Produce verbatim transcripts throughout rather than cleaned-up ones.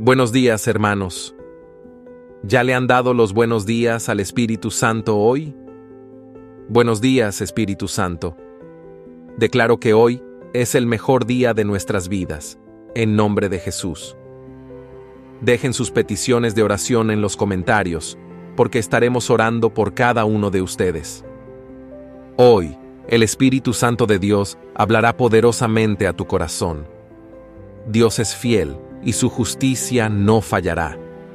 Buenos días, hermanos. ¿Ya le han dado los buenos días al Espíritu Santo hoy? Buenos días, Espíritu Santo. Declaro que hoy es el mejor día de nuestras vidas, en nombre de Jesús. Dejen sus peticiones de oración en los comentarios, porque estaremos orando por cada uno de ustedes. Hoy, el Espíritu Santo de Dios hablará poderosamente a tu corazón. Dios es fiel y su justicia no fallará.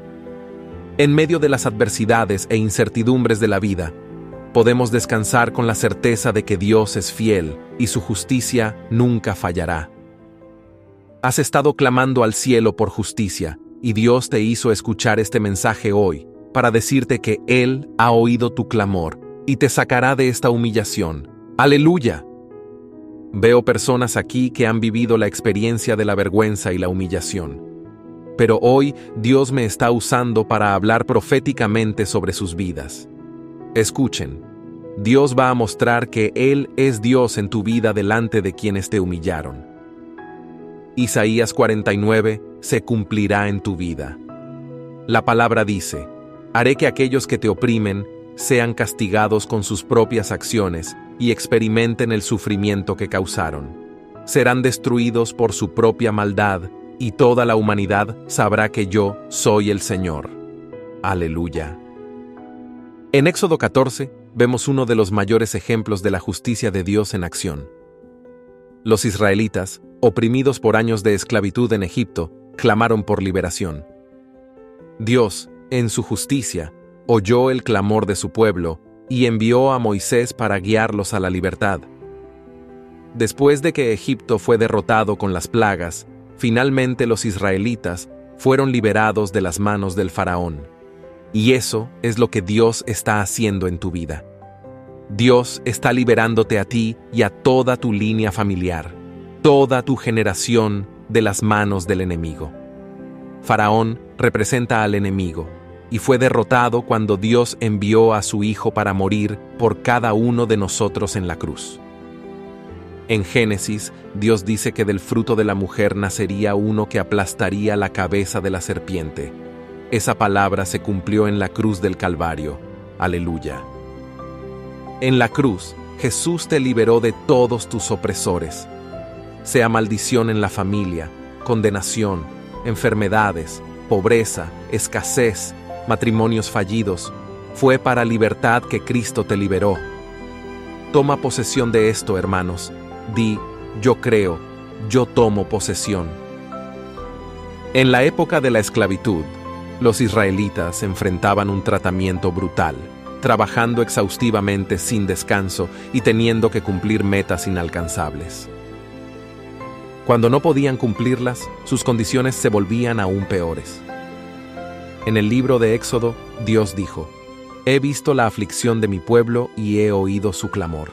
En medio de las adversidades e incertidumbres de la vida, podemos descansar con la certeza de que Dios es fiel y su justicia nunca fallará. Has estado clamando al cielo por justicia, y Dios te hizo escuchar este mensaje hoy para decirte que Él ha oído tu clamor y te sacará de esta humillación. ¡Aleluya! Veo personas aquí que han vivido la experiencia de la vergüenza y la humillación. Pero hoy Dios me está usando para hablar proféticamente sobre sus vidas. Escuchen, Dios va a mostrar que Él es Dios en tu vida delante de quienes te humillaron. Isaías cuarenta y nueve se cumplirá en tu vida. La palabra dice: haré que aquellos que te oprimen sean castigados con sus propias acciones y experimenten el sufrimiento que causaron. Serán destruidos por su propia maldad, y toda la humanidad sabrá que yo soy el Señor. Aleluya. En Éxodo catorce vemos uno de los mayores ejemplos de la justicia de Dios en acción. Los israelitas, oprimidos por años de esclavitud en Egipto, clamaron por liberación. Dios, en su justicia, oyó el clamor de su pueblo y envió a Moisés para guiarlos a la libertad. Después de que Egipto fue derrotado con las plagas, finalmente los israelitas fueron liberados de las manos del faraón. Y eso es lo que Dios está haciendo en tu vida. Dios está liberándote a ti y a toda tu línea familiar, toda tu generación de las manos del enemigo. Faraón representa al enemigo y fue derrotado cuando Dios envió a su Hijo para morir por cada uno de nosotros en la cruz. En Génesis, Dios dice que del fruto de la mujer nacería uno que aplastaría la cabeza de la serpiente. Esa palabra se cumplió en la cruz del Calvario. Aleluya. En la cruz, Jesús te liberó de todos tus opresores. Sea maldición en la familia, condenación, enfermedades, pobreza, escasez, matrimonios fallidos, fue para libertad que Cristo te liberó. Toma posesión de esto, hermanos. Di: yo creo, yo tomo posesión. En la época de la esclavitud, los israelitas enfrentaban un tratamiento brutal, trabajando exhaustivamente sin descanso y teniendo que cumplir metas inalcanzables. Cuando no podían cumplirlas, sus condiciones se volvían aún peores. En el libro de Éxodo, Dios dijo: he visto la aflicción de mi pueblo y he oído su clamor.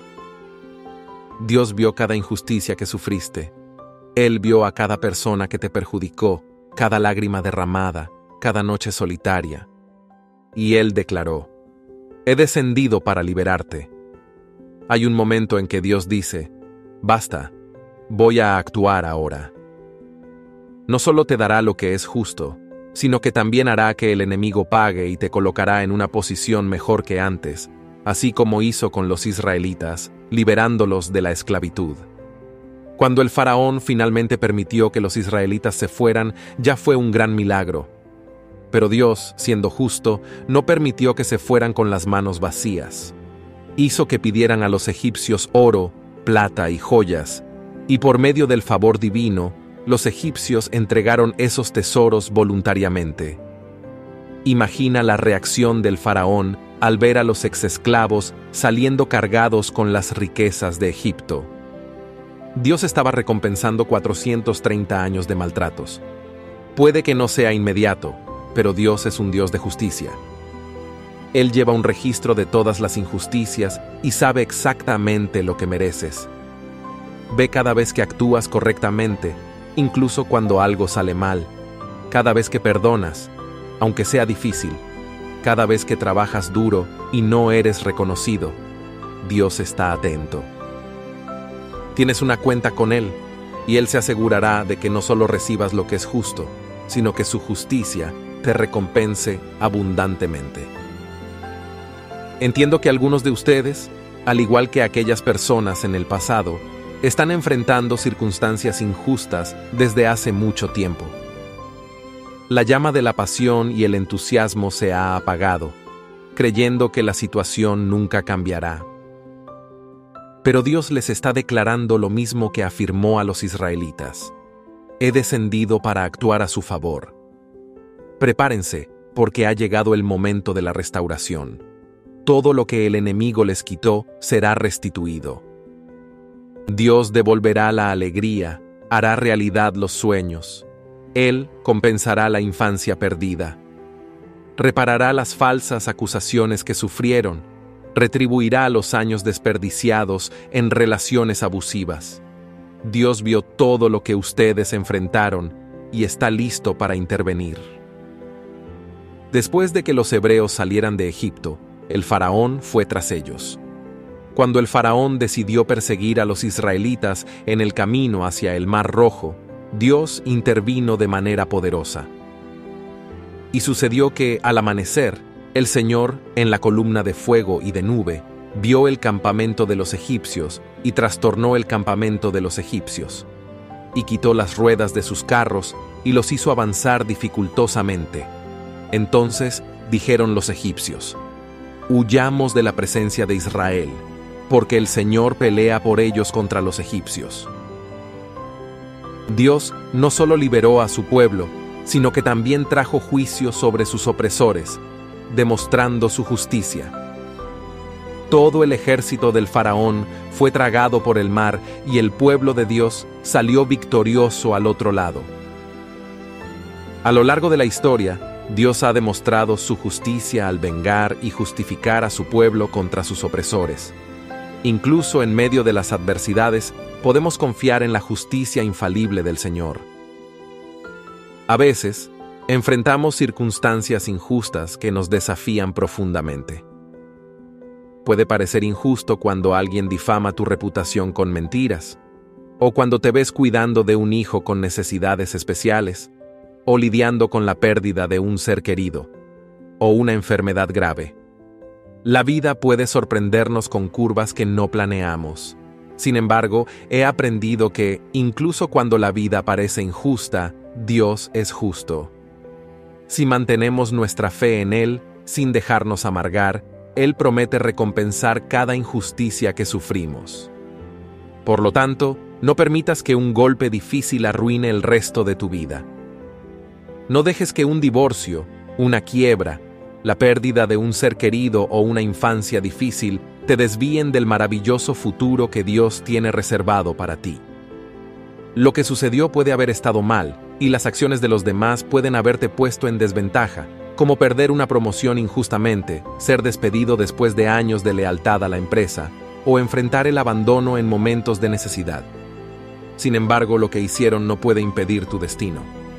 Dios vio cada injusticia que sufriste. Él vio a cada persona que te perjudicó, cada lágrima derramada, cada noche solitaria. Y Él declaró: he descendido para liberarte. Hay un momento en que Dios dice: basta, voy a actuar ahora. No solo te dará lo que es justo, sino que también hará que el enemigo pague y te colocará en una posición mejor que antes, así como hizo con los israelitas, liberándolos de la esclavitud. Cuando el faraón finalmente permitió que los israelitas se fueran, ya fue un gran milagro. Pero Dios, siendo justo, no permitió que se fueran con las manos vacías. Hizo que pidieran a los egipcios oro, plata y joyas, y por medio del favor divino, los egipcios entregaron esos tesoros voluntariamente. Imagina la reacción del faraón al ver a los exesclavos saliendo cargados con las riquezas de Egipto. Dios estaba recompensando cuatrocientos treinta años de maltratos. Puede que no sea inmediato, pero Dios es un Dios de justicia. Él lleva un registro de todas las injusticias y sabe exactamente lo que mereces. Ve cada vez que actúas correctamente, incluso cuando algo sale mal, cada vez que perdonas, aunque sea difícil, cada vez que trabajas duro y no eres reconocido. Dios está atento. Tienes una cuenta con Él, y Él se asegurará de que no solo recibas lo que es justo, sino que su justicia te recompense abundantemente. Entiendo que algunos de ustedes, al igual que aquellas personas en el pasado, están enfrentando circunstancias injustas desde hace mucho tiempo. La llama de la pasión y el entusiasmo se ha apagado, creyendo que la situación nunca cambiará. Pero Dios les está declarando lo mismo que afirmó a los israelitas: he descendido para actuar a su favor. Prepárense, porque ha llegado el momento de la restauración. Todo lo que el enemigo les quitó será restituido. Dios devolverá la alegría, hará realidad los sueños. Él compensará la infancia perdida. Reparará las falsas acusaciones que sufrieron. Retribuirá los años desperdiciados en relaciones abusivas. Dios vio todo lo que ustedes enfrentaron y está listo para intervenir. Después de que los hebreos salieran de Egipto, el faraón fue tras ellos. Cuando el faraón decidió perseguir a los israelitas en el camino hacia el Mar Rojo, Dios intervino de manera poderosa. Y sucedió que, al amanecer, el Señor, en la columna de fuego y de nube, vio el campamento de los egipcios y trastornó el campamento de los egipcios, y quitó las ruedas de sus carros y los hizo avanzar dificultosamente. Entonces dijeron los egipcios: «Huyamos de la presencia de Israel, porque el Señor pelea por ellos contra los egipcios». Dios no solo liberó a su pueblo, sino que también trajo juicio sobre sus opresores, demostrando su justicia. Todo el ejército del faraón fue tragado por el mar y el pueblo de Dios salió victorioso al otro lado. A lo largo de la historia, Dios ha demostrado su justicia al vengar y justificar a su pueblo contra sus opresores. Incluso en medio de las adversidades, podemos confiar en la justicia infalible del Señor. A veces, enfrentamos circunstancias injustas que nos desafían profundamente. Puede parecer injusto cuando alguien difama tu reputación con mentiras, o cuando te ves cuidando de un hijo con necesidades especiales, o lidiando con la pérdida de un ser querido, o una enfermedad grave. La vida puede sorprendernos con curvas que no planeamos. Sin embargo, he aprendido que, incluso cuando la vida parece injusta, Dios es justo. Si mantenemos nuestra fe en Él, sin dejarnos amargar, Él promete recompensar cada injusticia que sufrimos. Por lo tanto, no permitas que un golpe difícil arruine el resto de tu vida. No dejes que un divorcio, una quiebra, la pérdida de un ser querido o una infancia difícil te desvíen del maravilloso futuro que Dios tiene reservado para ti. Lo que sucedió puede haber estado mal, y las acciones de los demás pueden haberte puesto en desventaja, como perder una promoción injustamente, ser despedido después de años de lealtad a la empresa, o enfrentar el abandono en momentos de necesidad. Sin embargo, lo que hicieron no puede impedir tu destino.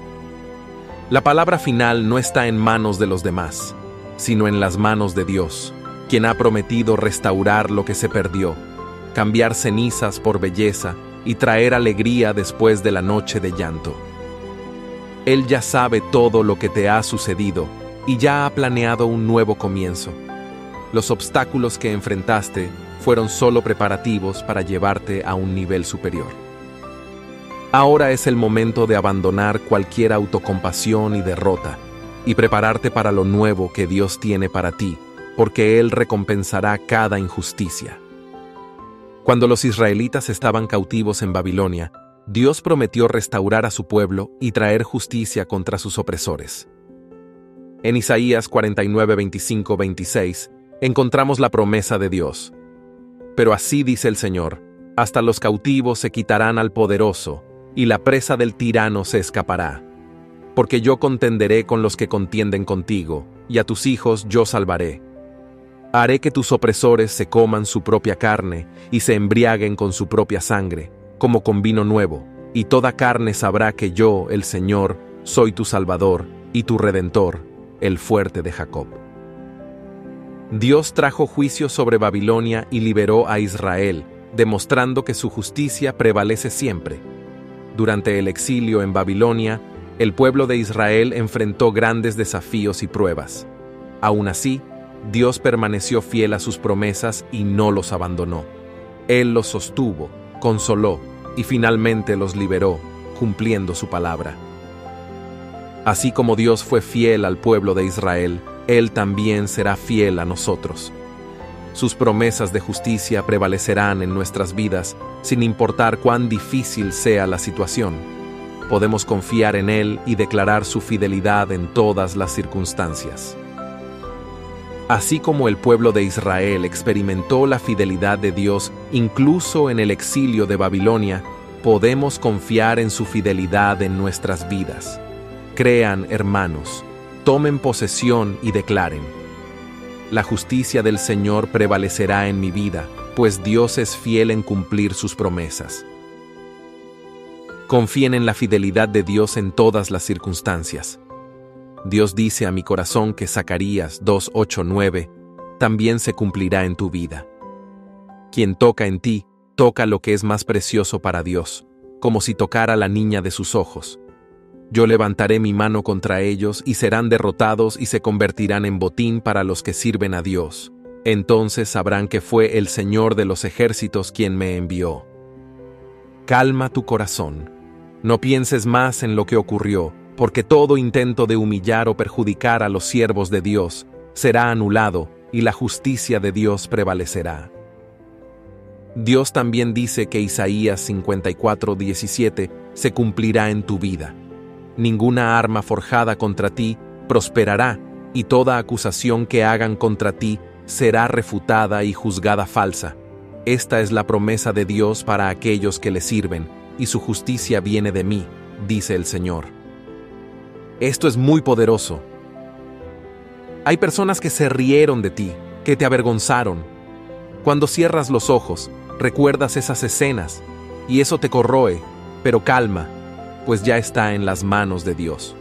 La palabra final no está en manos de los demás, sino en las manos de Dios, quien ha prometido restaurar lo que se perdió, cambiar cenizas por belleza y traer alegría después de la noche de llanto. Él ya sabe todo lo que te ha sucedido y ya ha planeado un nuevo comienzo. Los obstáculos que enfrentaste fueron solo preparativos para llevarte a un nivel superior. Ahora es el momento de abandonar cualquier autocompasión y derrota y prepararte para lo nuevo que Dios tiene para ti, porque Él recompensará cada injusticia. Cuando los israelitas estaban cautivos en Babilonia, Dios prometió restaurar a su pueblo y traer justicia contra sus opresores. En Isaías cuarenta y nueve, veinticinco, veintiséis, encontramos la promesa de Dios. Pero así dice el Señor: hasta los cautivos se quitarán al poderoso, y la presa del tirano se escapará. Porque yo contenderé con los que contienden contigo, y a tus hijos yo salvaré. Haré que tus opresores se coman su propia carne, y se embriaguen con su propia sangre, como con vino nuevo, y toda carne sabrá que yo, el Señor, soy tu Salvador, y tu Redentor, el fuerte de Jacob. Dios trajo juicio sobre Babilonia y liberó a Israel, demostrando que su justicia prevalece siempre. Durante el exilio en Babilonia, El pueblo de Israel enfrentó grandes desafíos y pruebas. Aún así, Dios permaneció fiel a sus promesas y no los abandonó. Él los sostuvo, consoló y finalmente los liberó, cumpliendo su palabra. Así como Dios fue fiel al pueblo de Israel, Él también será fiel a nosotros. Sus promesas de justicia prevalecerán en nuestras vidas, sin importar cuán difícil sea la situación. Podemos confiar en Él y declarar su fidelidad en todas las circunstancias. Así como el pueblo de Israel experimentó la fidelidad de Dios incluso en el exilio de Babilonia, podemos confiar en su fidelidad en nuestras vidas. Crean, hermanos, tomen posesión y declaren: la justicia del Señor prevalecerá en mi vida, pues Dios es fiel en cumplir sus promesas. Confíen en la fidelidad de Dios en todas las circunstancias. Dios dice a mi corazón que Zacarías dos ocho nueve también se cumplirá en tu vida. Quien toca en ti, toca lo que es más precioso para Dios, como si tocara la niña de sus ojos. Yo levantaré mi mano contra ellos y serán derrotados y se convertirán en botín para los que sirven a Dios. Entonces sabrán que fue el Señor de los ejércitos quien me envió. Calma tu corazón. No pienses más en lo que ocurrió, porque todo intento de humillar o perjudicar a los siervos de Dios será anulado y la justicia de Dios prevalecerá. Dios también dice que Isaías cincuenta y cuatro diecisiete se cumplirá en tu vida. Ninguna arma forjada contra ti prosperará, y toda acusación que hagan contra ti será refutada y juzgada falsa. Esta es la promesa de Dios para aquellos que le sirven, y su justicia viene de mí, dice el Señor. Esto es muy poderoso. Hay personas que se rieron de ti, que te avergonzaron. Cuando cierras los ojos, recuerdas esas escenas, y eso te corroe, pero calma, pues ya está en las manos de Dios.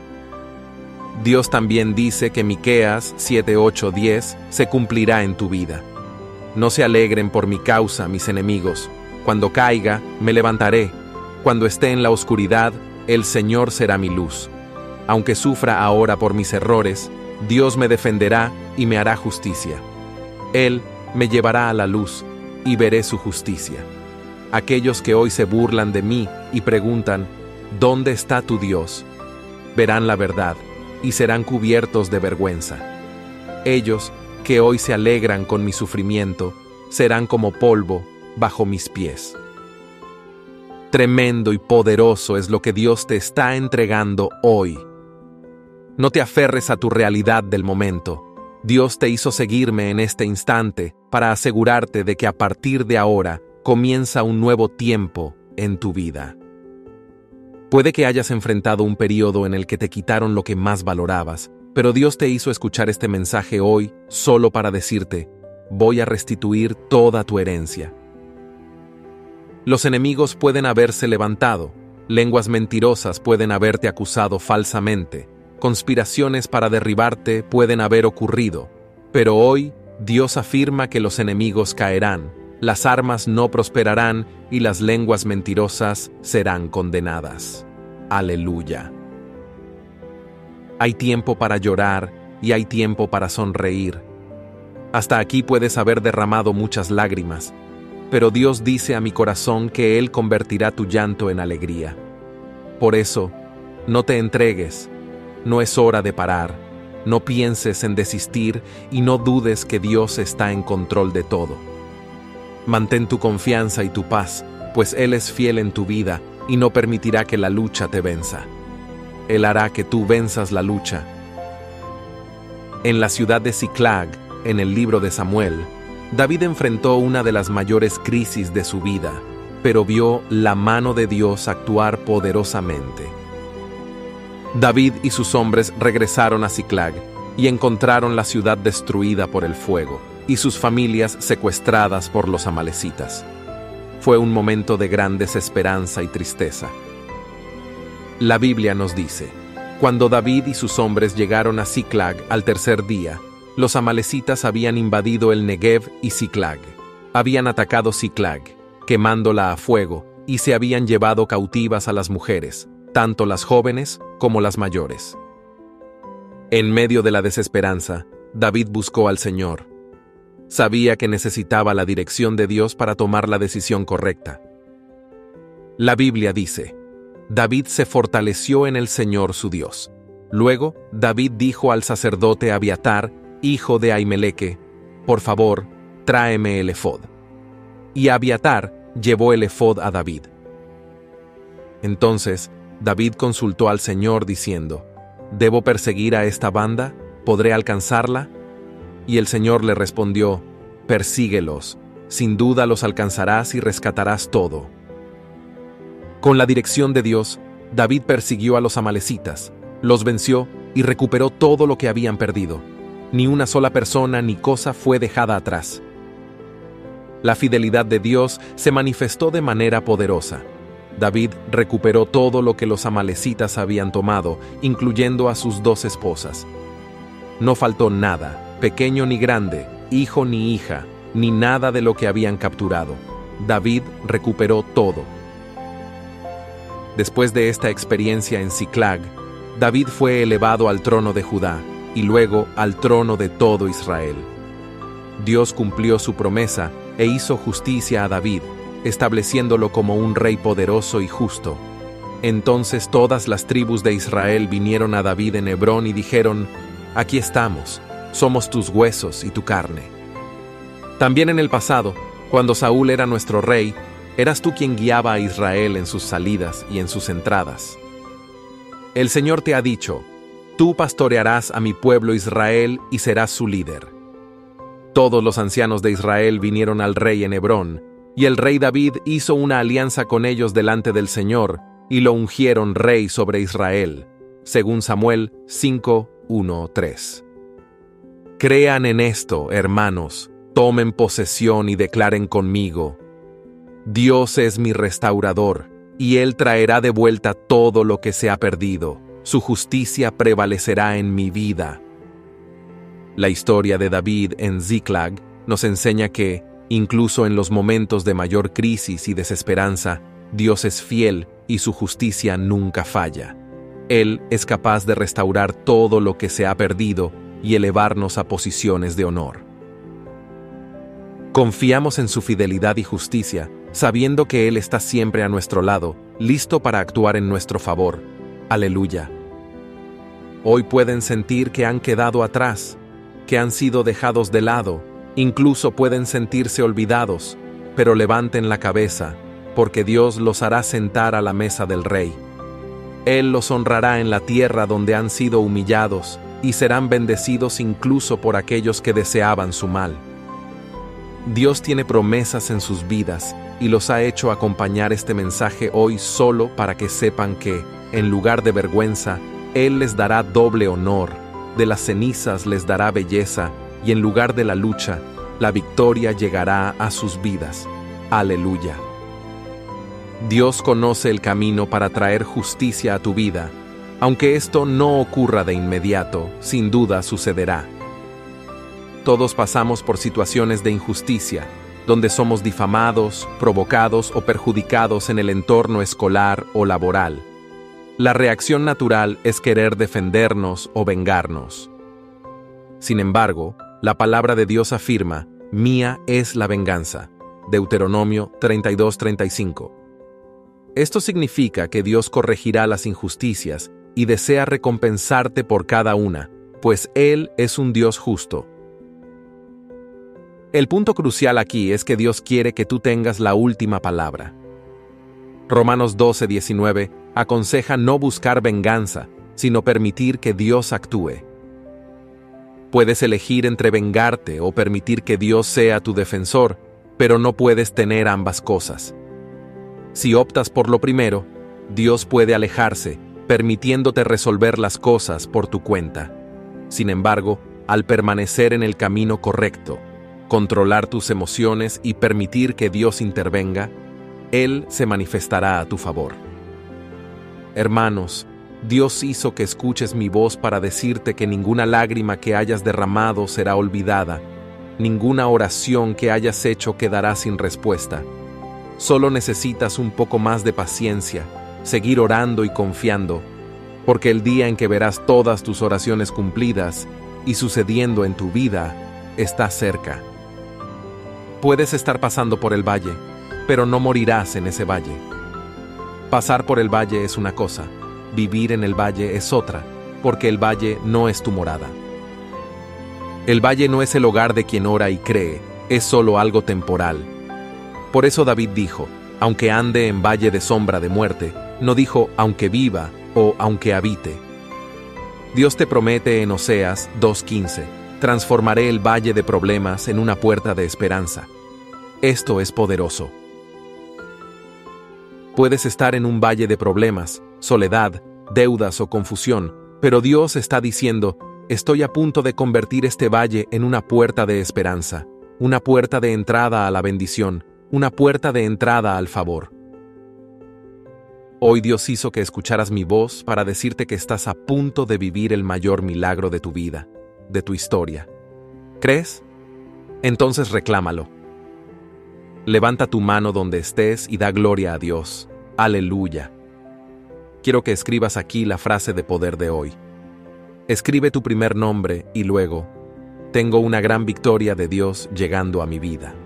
Dios también dice que Miqueas siete ocho diez se cumplirá en tu vida. No se alegren por mi causa, mis enemigos. Cuando caiga, me levantaré. Cuando esté en la oscuridad, el Señor será mi luz. Aunque sufra ahora por mis errores, Dios me defenderá y me hará justicia. Él me llevará a la luz y veré su justicia. Aquellos que hoy se burlan de mí y preguntan: ¿dónde está tu Dios?, verán la verdad y serán cubiertos de vergüenza. Ellos, que hoy se alegran con mi sufrimiento, serán como polvo bajo mis pies. Tremendo y poderoso es lo que Dios te está entregando hoy. No te aferres a tu realidad del momento. Dios te hizo seguirme en este instante para asegurarte de que a partir de ahora comienza un nuevo tiempo en tu vida. Puede que hayas enfrentado un periodo en el que te quitaron lo que más valorabas, pero Dios te hizo escuchar este mensaje hoy solo para decirte: voy a restituir toda tu herencia. Los enemigos pueden haberse levantado, lenguas mentirosas pueden haberte acusado falsamente, conspiraciones para derribarte pueden haber ocurrido, pero hoy Dios afirma que los enemigos caerán, las armas no prosperarán y las lenguas mentirosas serán condenadas. Aleluya. Hay tiempo para llorar y hay tiempo para sonreír. Hasta aquí puedes haber derramado muchas lágrimas, pero Dios dice a mi corazón que Él convertirá tu llanto en alegría. Por eso, no te entregues. No es hora de parar. No pienses en desistir y no dudes que Dios está en control de todo. Mantén tu confianza y tu paz, pues Él es fiel en tu vida y no permitirá que la lucha te venza. Él hará que tú venzas la lucha. En la ciudad de Ziklag, en el libro de Samuel, David enfrentó una de las mayores crisis de su vida, pero vio la mano de Dios actuar poderosamente. David y sus hombres regresaron a Ziklag y encontraron la ciudad destruida por el fuego y sus familias secuestradas por los amalecitas. Fue un momento de gran desesperanza y tristeza. La Biblia nos dice: cuando David y sus hombres llegaron a Ziklag al tercer día, los amalecitas habían invadido el Negev y Ziklag. Habían atacado Ziklag, quemándola a fuego, y se habían llevado cautivas a las mujeres, tanto las jóvenes como las mayores. En medio de la desesperanza, David buscó al Señor. Sabía que necesitaba la dirección de Dios para tomar la decisión correcta. La Biblia dice: David se fortaleció en el Señor su Dios. Luego, David dijo al sacerdote Abiatar, hijo de Ahimeleque: por favor, tráeme el efod. Y Abiatar llevó el efod a David. Entonces, David consultó al Señor diciendo: ¿debo perseguir a esta banda? ¿Podré alcanzarla? Y el Señor le respondió: persíguelos, sin duda los alcanzarás y rescatarás todo. Con la dirección de Dios, David persiguió a los amalecitas, los venció y recuperó todo lo que habían perdido. Ni una sola persona ni cosa fue dejada atrás. La fidelidad de Dios se manifestó de manera poderosa. David recuperó todo lo que los amalecitas habían tomado, incluyendo a sus dos esposas. No faltó nada, pequeño ni grande, hijo ni hija, ni nada de lo que habían capturado. David recuperó todo. Después de esta experiencia en Ziklag, David fue elevado al trono de Judá y luego al trono de todo Israel. Dios cumplió su promesa e hizo justicia a David, estableciéndolo como un rey poderoso y justo. Entonces todas las tribus de Israel vinieron a David en Hebrón y dijeron: aquí estamos, somos tus huesos y tu carne. También en el pasado, cuando Saúl era nuestro rey, eras tú quien guiaba a Israel en sus salidas y en sus entradas. El Señor te ha dicho: tú pastorearás a mi pueblo Israel y serás su líder. Todos los ancianos de Israel vinieron al rey en Hebrón, y el rey David hizo una alianza con ellos delante del Señor, y lo ungieron rey sobre Israel, según Samuel cinco, uno, tres. Crean en esto, hermanos, tomen posesión y declaren conmigo: Dios es mi restaurador, y Él traerá de vuelta todo lo que se ha perdido. Su justicia prevalecerá en mi vida. La historia de David en Ziklag nos enseña que, incluso en los momentos de mayor crisis y desesperanza, Dios es fiel y su justicia nunca falla. Él es capaz de restaurar todo lo que se ha perdido y elevarnos a posiciones de honor. Confiamos en su fidelidad y justicia, sabiendo que Él está siempre a nuestro lado, listo para actuar en nuestro favor. Aleluya. Hoy pueden sentir que han quedado atrás, que han sido dejados de lado, incluso pueden sentirse olvidados, pero levanten la cabeza, porque Dios los hará sentar a la mesa del Rey. Él los honrará en la tierra donde han sido humillados, y serán bendecidos incluso por aquellos que deseaban su mal. Dios tiene promesas en sus vidas, y los ha hecho acompañar este mensaje hoy solo para que sepan que, en lugar de vergüenza, Él les dará doble honor, de las cenizas les dará belleza, y en lugar de la lucha, la victoria llegará a sus vidas. Aleluya. Dios conoce el camino para traer justicia a tu vida. Aunque esto no ocurra de inmediato, sin duda sucederá. Todos pasamos por situaciones de injusticia, donde somos difamados, provocados o perjudicados en el entorno escolar o laboral. La reacción natural es querer defendernos o vengarnos. Sin embargo, la palabra de Dios afirma: mía es la venganza. Deuteronomio treinta y dos, treinta y cinco. Esto significa que Dios corregirá las injusticias y desea recompensarte por cada una, pues Él es un Dios justo. El punto crucial aquí es que Dios quiere que tú tengas la última palabra. Romanos doce, diecinueve aconseja no buscar venganza, sino permitir que Dios actúe. Puedes elegir entre vengarte o permitir que Dios sea tu defensor, pero no puedes tener ambas cosas. Si optas por lo primero, Dios puede alejarse, permitiéndote resolver las cosas por tu cuenta. Sin embargo, al permanecer en el camino correcto, controlar tus emociones y permitir que Dios intervenga, Él se manifestará a tu favor. Hermanos, Dios hizo que escuches mi voz para decirte que ninguna lágrima que hayas derramado será olvidada, ninguna oración que hayas hecho quedará sin respuesta. Solo necesitas un poco más de paciencia, seguir orando y confiando, porque el día en que verás todas tus oraciones cumplidas y sucediendo en tu vida está cerca. Puedes estar pasando por el valle, pero no morirás en ese valle. Pasar por el valle es una cosa, vivir en el valle es otra, porque el valle no es tu morada. El valle no es el hogar de quien ora y cree, es solo algo temporal. Por eso David dijo, aunque ande en valle de sombra de muerte, no dijo aunque viva o aunque habite. Dios te promete en Oseas dos quince, transformaré el valle de problemas en una puerta de esperanza. Esto es poderoso. Puedes estar en un valle de problemas, soledad, deudas o confusión, pero Dios está diciendo, estoy a punto de convertir este valle en una puerta de esperanza, una puerta de entrada a la bendición, una puerta de entrada al favor. Hoy Dios hizo que escucharas mi voz para decirte que estás a punto de vivir el mayor milagro de tu vida, de tu historia. ¿Crees? Entonces reclámalo. Levanta tu mano donde estés y da gloria a Dios. Aleluya. Quiero que escribas aquí la frase de poder de hoy. Escribe tu primer nombre y luego, tengo una gran victoria de Dios llegando a mi vida.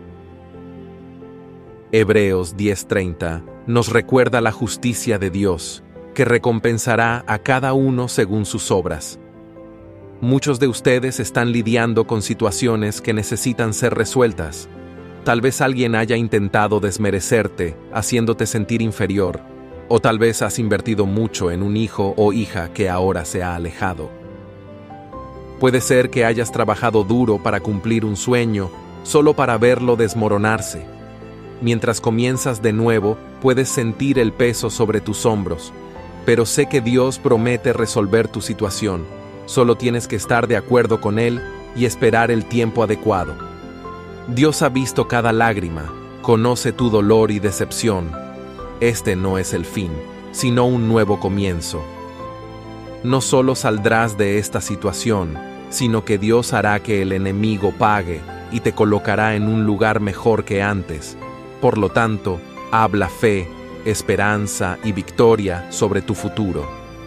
Hebreos diez treinta nos recuerda la justicia de Dios, que recompensará a cada uno según sus obras. Muchos de ustedes están lidiando con situaciones que necesitan ser resueltas. Tal vez alguien haya intentado desmerecerte, haciéndote sentir inferior, o tal vez has invertido mucho en un hijo o hija que ahora se ha alejado. Puede ser que hayas trabajado duro para cumplir un sueño, solo para verlo desmoronarse. Mientras comienzas de nuevo, puedes sentir el peso sobre tus hombros, pero sé que Dios promete resolver tu situación. Solo tienes que estar de acuerdo con Él y esperar el tiempo adecuado. Dios ha visto cada lágrima, conoce tu dolor y decepción. Este no es el fin, sino un nuevo comienzo. No solo saldrás de esta situación, sino que Dios hará que el enemigo pague y te colocará en un lugar mejor que antes. Por lo tanto, habla fe, esperanza y victoria sobre tu futuro.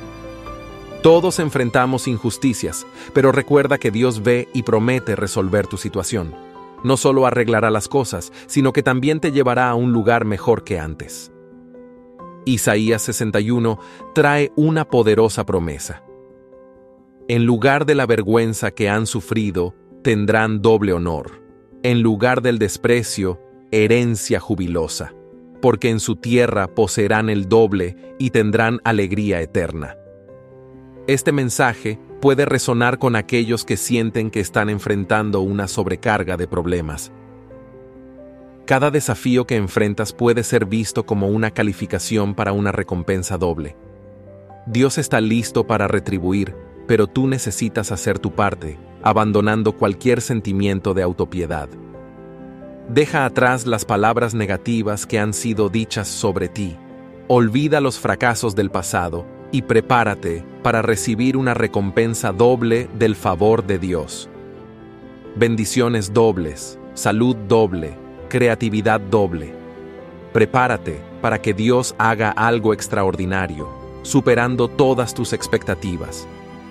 Todos enfrentamos injusticias, pero recuerda que Dios ve y promete resolver tu situación. No solo arreglará las cosas, sino que también te llevará a un lugar mejor que antes. Isaías sesenta y uno trae una poderosa promesa. En lugar de la vergüenza que han sufrido, tendrán doble honor. En lugar del desprecio, herencia jubilosa, porque en su tierra poseerán el doble y tendrán alegría eterna. Este mensaje puede resonar con aquellos que sienten que están enfrentando una sobrecarga de problemas. Cada desafío que enfrentas puede ser visto como una calificación para una recompensa doble. Dios está listo para retribuir, pero tú necesitas hacer tu parte, abandonando cualquier sentimiento de autopiedad. Deja atrás las palabras negativas que han sido dichas sobre ti. Olvida los fracasos del pasado y prepárate para recibir una recompensa doble del favor de Dios. Bendiciones dobles, salud doble, creatividad doble. Prepárate para que Dios haga algo extraordinario, superando todas tus expectativas.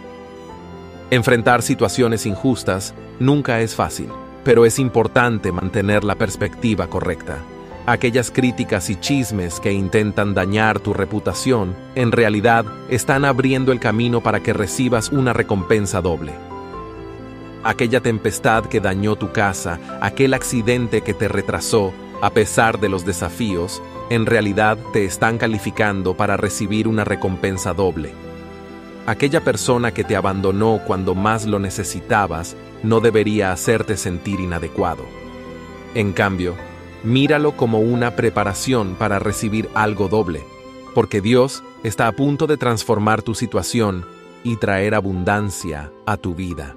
Enfrentar situaciones injustas nunca es fácil, pero es importante mantener la perspectiva correcta. Aquellas críticas y chismes que intentan dañar tu reputación, en realidad están abriendo el camino para que recibas una recompensa doble. Aquella tempestad que dañó tu casa, aquel accidente que te retrasó, a pesar de los desafíos, en realidad te están calificando para recibir una recompensa doble. Aquella persona que te abandonó cuando más lo necesitabas no debería hacerte sentir inadecuado. En cambio, míralo como una preparación para recibir algo doble, porque Dios está a punto de transformar tu situación y traer abundancia a tu vida.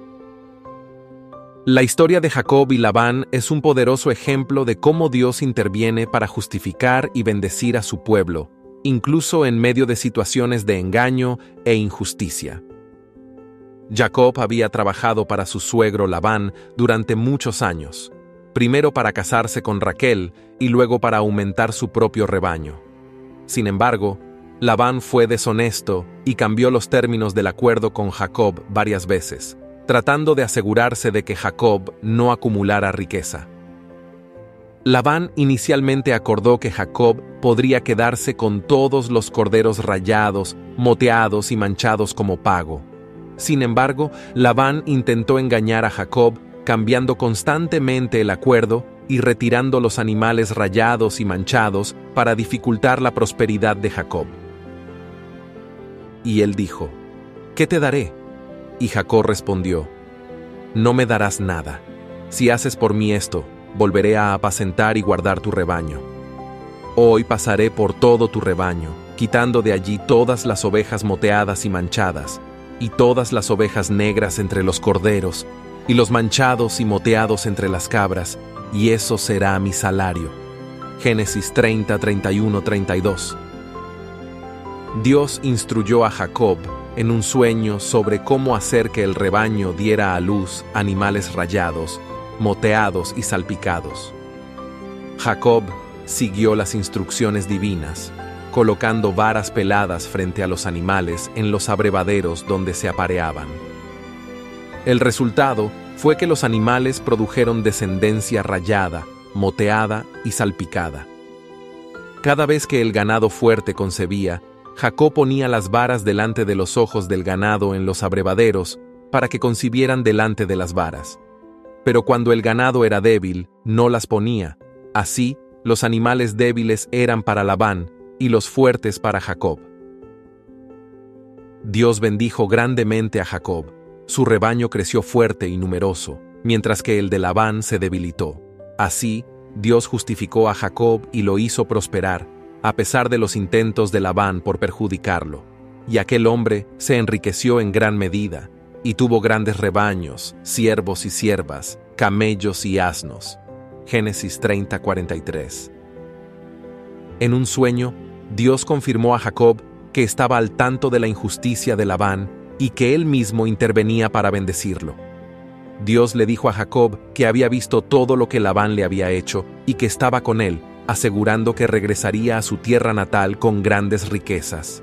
La historia de Jacob y Labán es un poderoso ejemplo de cómo Dios interviene para justificar y bendecir a su pueblo, incluso en medio de situaciones de engaño e injusticia. Jacob había trabajado para su suegro Labán durante muchos años, primero para casarse con Raquel y luego para aumentar su propio rebaño. Sin embargo, Labán fue deshonesto y cambió los términos del acuerdo con Jacob varias veces, tratando de asegurarse de que Jacob no acumulara riqueza. Labán inicialmente acordó que Jacob podría quedarse con todos los corderos rayados, moteados y manchados como pago. Sin embargo, Labán intentó engañar a Jacob, cambiando constantemente el acuerdo y retirando los animales rayados y manchados para dificultar la prosperidad de Jacob. Y él dijo: ¿Qué te daré? Y Jacob respondió: No me darás nada. Si haces por mí esto, volveré a apacentar y guardar tu rebaño. Hoy pasaré por todo tu rebaño, quitando de allí todas las ovejas moteadas y manchadas, y todas las ovejas negras entre los corderos, y los manchados y moteados entre las cabras, y eso será mi salario. Génesis treinta, treinta y uno, treinta y dos. Dios instruyó a Jacob en un sueño sobre cómo hacer que el rebaño diera a luz animales rayados, moteados y salpicados. Jacob siguió las instrucciones divinas, colocando varas peladas frente a los animales en los abrevaderos donde se apareaban. El resultado fue que los animales produjeron descendencia rayada, moteada y salpicada. Cada vez que el ganado fuerte concebía, Jacob ponía las varas delante de los ojos del ganado en los abrevaderos para que concibieran delante de las varas. Pero cuando el ganado era débil, no las ponía. Así, los animales débiles eran para Labán y los fuertes para Jacob. Dios bendijo grandemente a Jacob. Su rebaño creció fuerte y numeroso, mientras que el de Labán se debilitó. Así, Dios justificó a Jacob y lo hizo prosperar, a pesar de los intentos de Labán por perjudicarlo. Y aquel hombre se enriqueció en gran medida, y tuvo grandes rebaños, siervos y siervas, camellos y asnos. Génesis treinta, cuarenta y tres. En un sueño, Dios confirmó a Jacob que estaba al tanto de la injusticia de Labán y que él mismo intervenía para bendecirlo. Dios le dijo a Jacob que había visto todo lo que Labán le había hecho y que estaba con él, asegurando que regresaría a su tierra natal con grandes riquezas.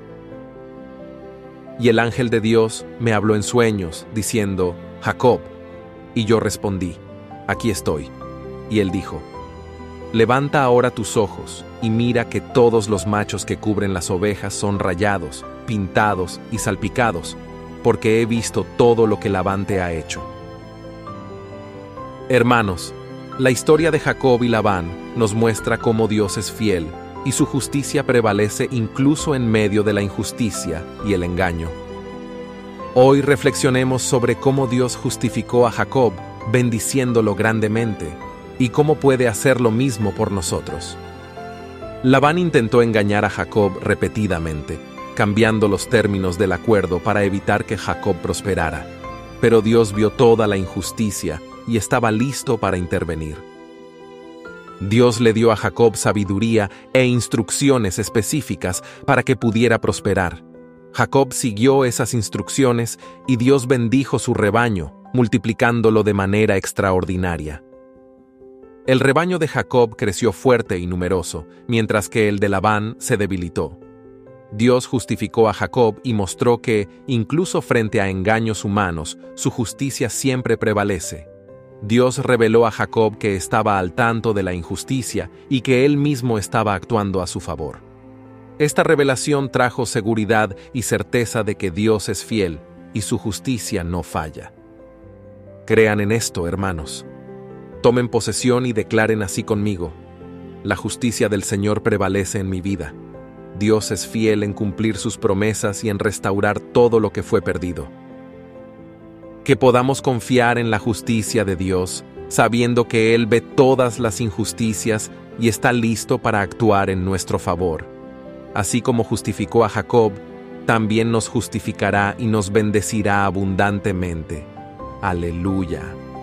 Y el ángel de Dios me habló en sueños, diciendo: Jacob. Y yo respondí: Aquí estoy. Y él dijo: Levanta ahora tus ojos y mira que todos los machos que cubren las ovejas son rayados, pintados y salpicados, porque he visto todo lo que Labán te ha hecho. Hermanos, la historia de Jacob y Labán nos muestra cómo Dios es fiel y su justicia prevalece incluso en medio de la injusticia y el engaño. Hoy reflexionemos sobre cómo Dios justificó a Jacob, bendiciéndolo grandemente, y cómo puede hacer lo mismo por nosotros. Labán intentó engañar a Jacob repetidamente, cambiando los términos del acuerdo para evitar que Jacob prosperara. Pero Dios vio toda la injusticia y estaba listo para intervenir. Dios le dio a Jacob sabiduría e instrucciones específicas para que pudiera prosperar. Jacob siguió esas instrucciones y Dios bendijo su rebaño, multiplicándolo de manera extraordinaria. El rebaño de Jacob creció fuerte y numeroso, mientras que el de Labán se debilitó. Dios justificó a Jacob y mostró que, incluso frente a engaños humanos, su justicia siempre prevalece. Dios reveló a Jacob que estaba al tanto de la injusticia y que él mismo estaba actuando a su favor. Esta revelación trajo seguridad y certeza de que Dios es fiel y su justicia no falla. Crean en esto, hermanos. Tomen posesión y declaren así conmigo: la justicia del Señor prevalece en mi vida. Dios es fiel en cumplir sus promesas y en restaurar todo lo que fue perdido. Que podamos confiar en la justicia de Dios, sabiendo que Él ve todas las injusticias y está listo para actuar en nuestro favor. Así como justificó a Jacob, también nos justificará y nos bendecirá abundantemente. Aleluya.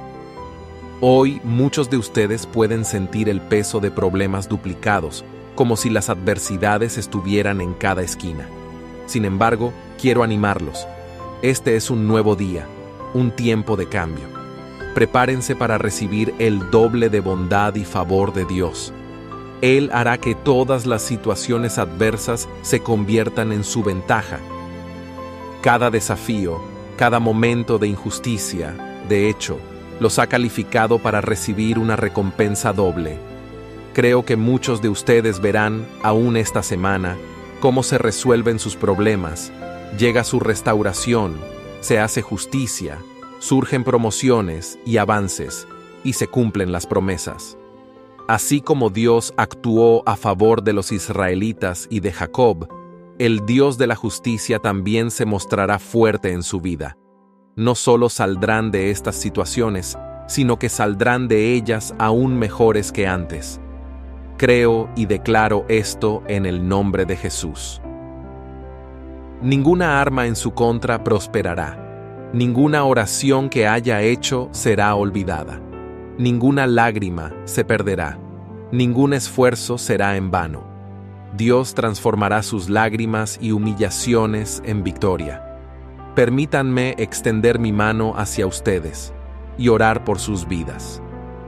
Hoy muchos de ustedes pueden sentir el peso de problemas duplicados, como si las adversidades estuvieran en cada esquina. Sin embargo, quiero animarlos. Este es un nuevo día, un tiempo de cambio. Prepárense para recibir el doble de bondad y favor de Dios. Él hará que todas las situaciones adversas se conviertan en su ventaja. Cada desafío, cada momento de injusticia, de hecho, los ha calificado para recibir una recompensa doble. Creo que muchos de ustedes verán, aún esta semana, cómo se resuelven sus problemas, llega su restauración, se hace justicia, surgen promociones y avances, y se cumplen las promesas. Así como Dios actuó a favor de los israelitas y de Jacob, el Dios de la justicia también se mostrará fuerte en su vida. No solo saldrán de estas situaciones, sino que saldrán de ellas aún mejores que antes. Creo y declaro esto en el nombre de Jesús. Ninguna arma en su contra prosperará. Ninguna oración que haya hecho será olvidada. Ninguna lágrima se perderá. Ningún esfuerzo será en vano. Dios transformará sus lágrimas y humillaciones en victoria. Permítanme extender mi mano hacia ustedes y orar por sus vidas.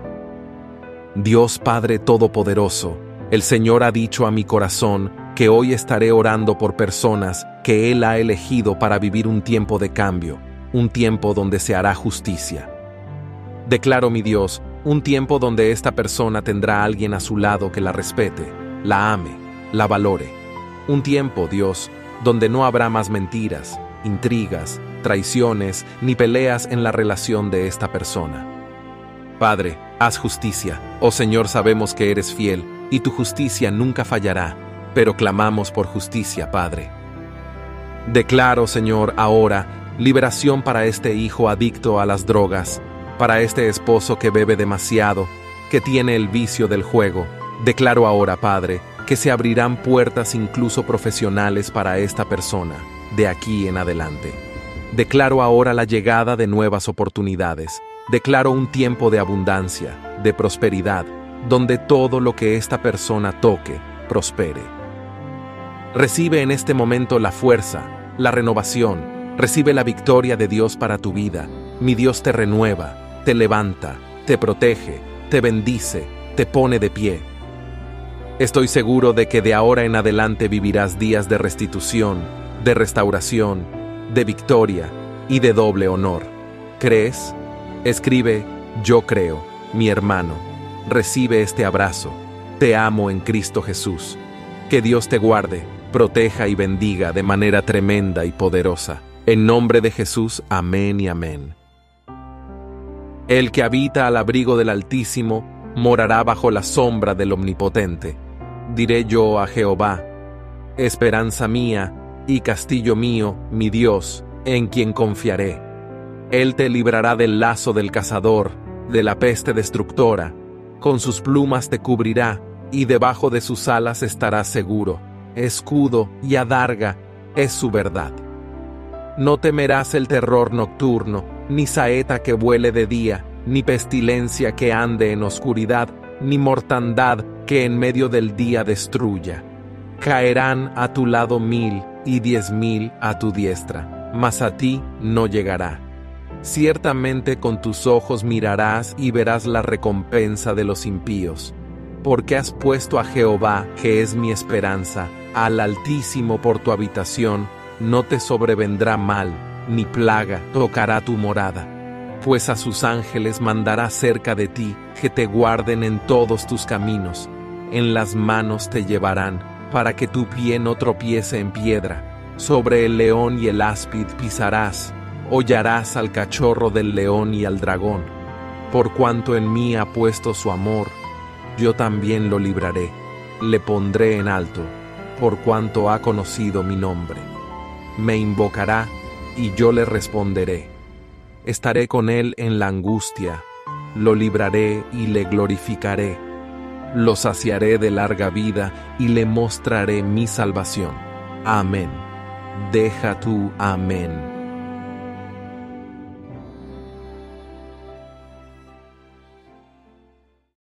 Dios Padre Todopoderoso, el Señor ha dicho a mi corazón que hoy estaré orando por personas que Él ha elegido para vivir un tiempo de cambio, un tiempo donde se hará justicia. Declaro, mi Dios, un tiempo donde esta persona tendrá a alguien a su lado que la respete, la ame, la valore. Un tiempo, Dios, donde no habrá más mentiras, intrigas, traiciones ni peleas en la relación de esta persona. Padre, haz justicia. Oh Señor, sabemos que eres fiel y tu justicia nunca fallará, pero clamamos por justicia, Padre. Declaro, Señor, ahora liberación para este hijo adicto a las drogas, para este esposo que bebe demasiado, que tiene el vicio del juego. Declaro ahora, Padre, que se abrirán puertas incluso profesionales para esta persona, de aquí en adelante. Declaro ahora la llegada de nuevas oportunidades. Declaro un tiempo de abundancia, de prosperidad, donde todo lo que esta persona toque, prospere. Recibe en este momento la fuerza, la renovación, recibe la victoria de Dios para tu vida. Mi Dios te renueva, te levanta, te protege, te bendice, te pone de pie. Estoy seguro de que de ahora en adelante vivirás días de restitución, de restauración, de victoria y de doble honor. ¿Crees? Escribe, yo creo, mi hermano. Recibe este abrazo. Te amo en Cristo Jesús. Que Dios te guarde, proteja y bendiga de manera tremenda y poderosa. En nombre de Jesús, amén y amén. El que habita al abrigo del Altísimo morará bajo la sombra del Omnipotente. Diré yo a Jehová, esperanza mía y castillo mío, mi Dios, en quien confiaré. Él te librará del lazo del cazador, de la peste destructora. Con sus plumas te cubrirá, y debajo de sus alas estarás seguro. Escudo y adarga es su verdad. No temerás el terror nocturno, ni saeta que vuele de día, ni pestilencia que ande en oscuridad, ni mortandad que en medio del día destruya. Caerán a tu lado mil y diez mil a tu diestra, mas a ti no llegará. Ciertamente con tus ojos mirarás y verás la recompensa de los impíos. Porque has puesto a Jehová, que es mi esperanza, al Altísimo por tu habitación, no te sobrevendrá mal, ni plaga tocará tu morada. Pues a sus ángeles mandará cerca de ti, que te guarden en todos tus caminos. En las manos te llevarán, para que tu pie no tropiece en piedra. Sobre el león y el áspid pisarás, hollarás al cachorro del león y al dragón. Por cuanto en mí ha puesto su amor, yo también lo libraré, le pondré en alto, por cuanto ha conocido mi nombre. Me invocará, y yo le responderé. Estaré con él en la angustia, lo libraré y le glorificaré. Lo saciaré de larga vida y le mostraré mi salvación. Amén. Deja tú, amén.